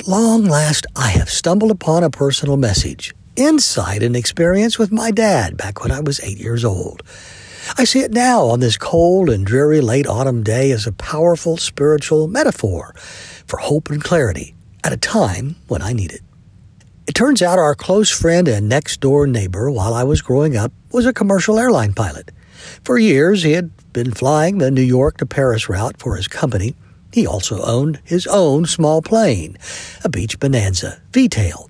long last, I have stumbled upon a personal message, insight and experience with my dad back when I was 8 years old. I see it now on this cold and dreary late autumn day as a powerful spiritual metaphor for hope and clarity at a time when I need it. It turns out our close friend and next-door neighbor while I was growing up was a commercial airline pilot. For years, he had been flying the New York to Paris route for his company. He also owned his own small plane, a Beach Bonanza V-tail.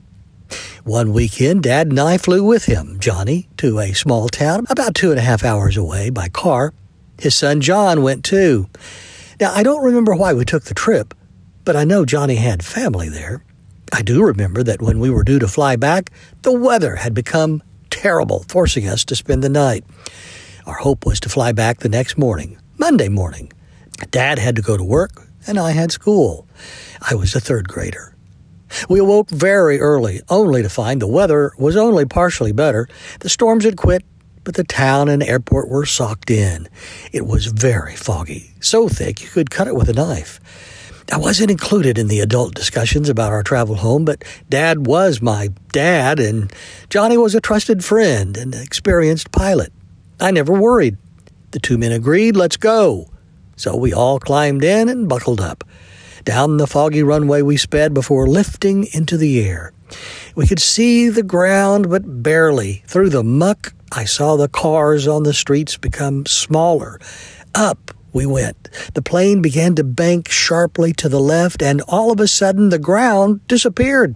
One weekend, Dad and I flew with him, Johnny, to a small town about 2.5 hours away by car. His son John went too. Now, I don't remember why we took the trip, but I know Johnny had family there. I do remember that when we were due to fly back, the weather had become terrible, forcing us to spend the night. Our hope was to fly back the next morning, Monday morning. Dad had to go to work, and I had school. I was a third grader. We awoke very early, only to find the weather was only partially better. The storms had quit, but the town and airport were socked in. It was very foggy, so thick you could cut it with a knife. I wasn't included in the adult discussions about our travel home, but Dad was my dad, and Johnny was a trusted friend and experienced pilot. I never worried. The two men agreed, let's go. So we all climbed in and buckled up. Down the foggy runway we sped before lifting into the air. We could see the ground, but barely. Through the muck, I saw the cars on the streets become smaller. Up we went. The plane began to bank sharply to the left, and all of a sudden the ground disappeared.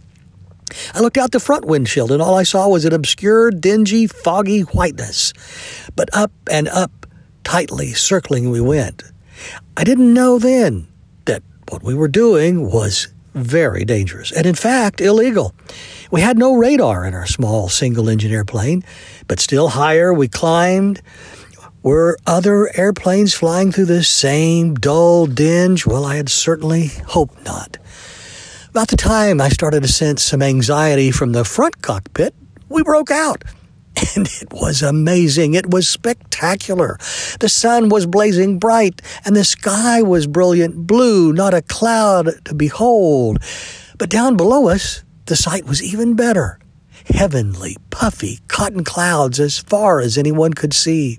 I looked out the front windshield, and all I saw was an obscure, dingy, foggy whiteness. But up and up, tightly circling we went. I didn't know then that what we were doing was very dangerous, and in fact, illegal. We had no radar in our small single-engine airplane, but still higher we climbed. Were other airplanes flying through this same dull dinge? Well, I had certainly hoped not. About the time I started to sense some anxiety from the front cockpit, we broke out. And it was amazing. It was spectacular. The sun was blazing bright, and the sky was brilliant blue, not a cloud to behold. But down below us, the sight was even better. Heavenly, puffy cotton clouds as far as anyone could see.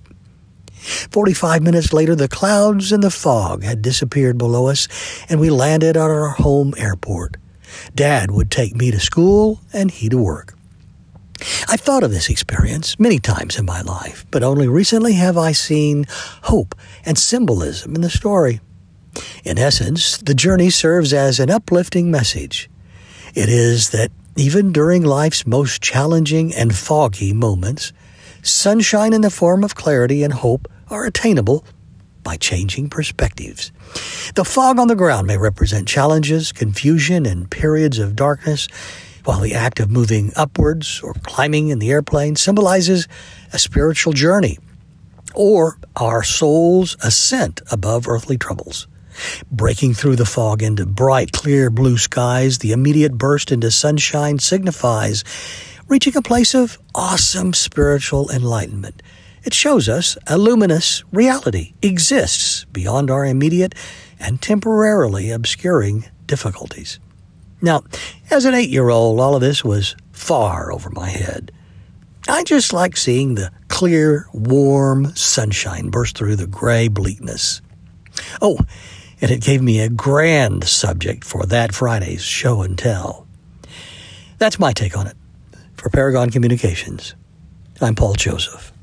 45 minutes later, the clouds and the fog had disappeared below us, and we landed at our home airport. Dad would take me to school, and he to work. I've thought of this experience many times in my life, but only recently have I seen hope and symbolism in the story. In essence, the journey serves as an uplifting message. It is that even during life's most challenging and foggy moments, sunshine in the form of clarity and hope are attainable by changing perspectives. The fog on the ground may represent challenges, confusion, and periods of darkness, while the act of moving upwards or climbing in the airplane symbolizes a spiritual journey or our soul's ascent above earthly troubles. Breaking through the fog into bright, clear blue skies, the immediate burst into sunshine signifies reaching a place of awesome spiritual enlightenment. It shows us a luminous reality exists beyond our immediate and temporarily obscuring difficulties. Now, as an 8-year-old, all of this was far over my head. I just like seeing the clear, warm sunshine burst through the gray bleakness. Oh, and it gave me a grand subject for that Friday's show and tell. That's my take on it. For Paragon Communications, I'm Paul Joseph.